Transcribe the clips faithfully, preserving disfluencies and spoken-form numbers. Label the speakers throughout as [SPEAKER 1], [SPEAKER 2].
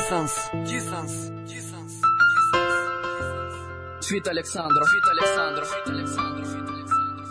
[SPEAKER 1] Distance, distance, distance, distance.
[SPEAKER 2] Фит Александров, Фит Александров, Фит Александров, Фит Александров.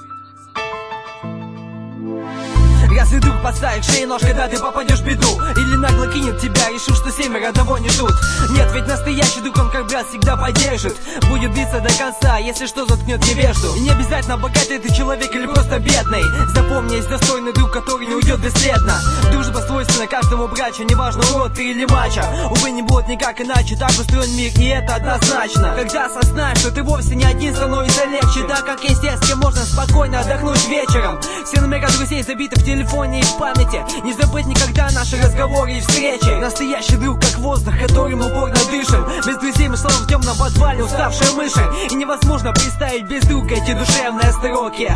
[SPEAKER 1] Если вдруг поставишь шею нож, когда ты попадешь в беду, или нагло кинет тебя, решив, что семеро того не ждут. Нет, ведь настоящий друг, он как брат всегда поддержит, будет биться до конца, если что, заткнет невежду. И не обязательно богатый ты человек или просто бедный, запомни, есть достойный друг, который не уйдет бесследно. Дружба свойственна каждому братью, неважно, урод ты или мачо. Увы, не будет никак иначе, так устроен мир, и это однозначно. Когда осознаешь, что ты вовсе не один, становится легче, да, как естественно, можно спокойно отдохнуть вечером. Все номера друзей забиты в телефоне и в памяти, не забыть никогда наши разговоры и встречи. Настоящий друг, как воздух, которым упорно дышим. Без друзей мы словно в темном подвале уставшие мыши, и невозможно представить без друга эти душевные строки.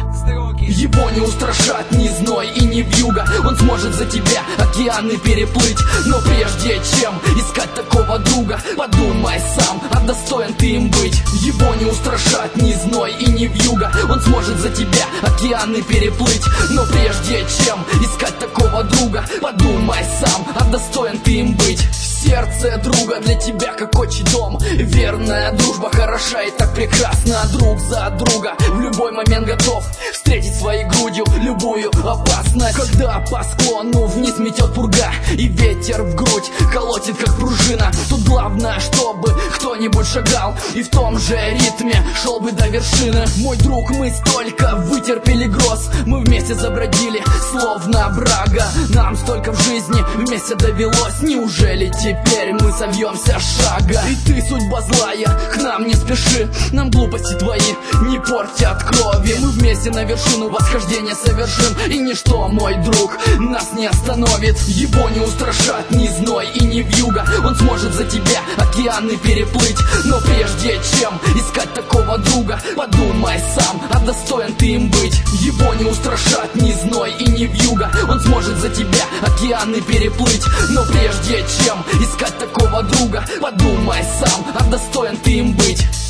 [SPEAKER 2] Его не устрашат ни зной и ни вьюга, он сможет за тебя океаны переплыть. Но прежде чем искать такого друга, подумай сам, а достоин ты им быть. Его не устрашат ни зной и ни вьюга, он сможет за тебя океаны переплыть. Но прежде чем искать такого друга, подумай сам, а достоин ты им быть. Сердце друга для тебя как отчий дом, верная дружба хороша и так прекрасна. Друг за друга в любой момент готов встретить своей грудью любую опасность. Когда по склону вниз метет пурга и ветер в грудь колотит как пружина, тут главное, чтобы кто-нибудь шагал и в том же ритме шел бы до вершины. Мой друг, мы столько вытерпели гроз, мы вместе забродили словно брага. Нам столько в жизни вместе довелось, неужели теперь мы совьемся с шага? И ты, судьба злая, к нам не спеши, нам глупости твои не портят крови. Мы вместе на вершину восхождения совершим, и ничто, мой друг, нас не остановит. Его не устрашат ни зной и ни вьюга, он сможет за тебя океаны переплыть. Но прежде чем искать такого друга, подумай сам, а достоин ты им быть. Его не устрашат ни зной и ни вьюга, он сможет за тебя океаны переплыть. Но прежде чем искать такого друга, подумай сам, а достоин ты им быть.